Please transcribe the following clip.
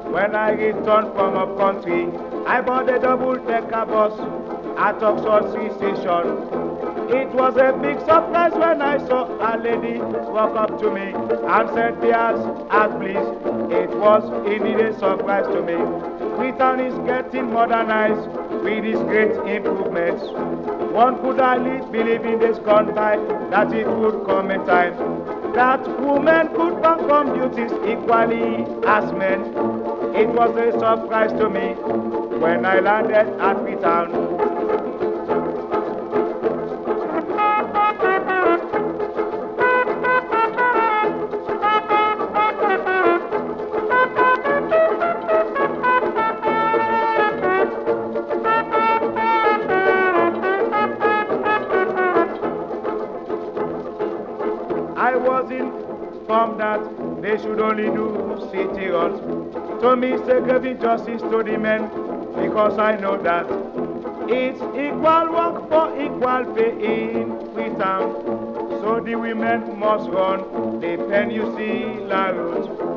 When I returned from a country, I bought a double-decker bus at Oxford Sea Station. It was a big surprise when I saw a lady walk up to me and said, "Dears, ask please." It was indeed a surprise to me. Freetown is getting modernized with its great improvements. One could hardly believe in this country that it would come a time that women could perform duties equally as men. It was a surprise to me when I landed at Freetown. I was informed that they should only do city runs. So Mr. giving justice to the men because I know that it's equal work for equal pay in Freetown. So the women must run the Peninsular route.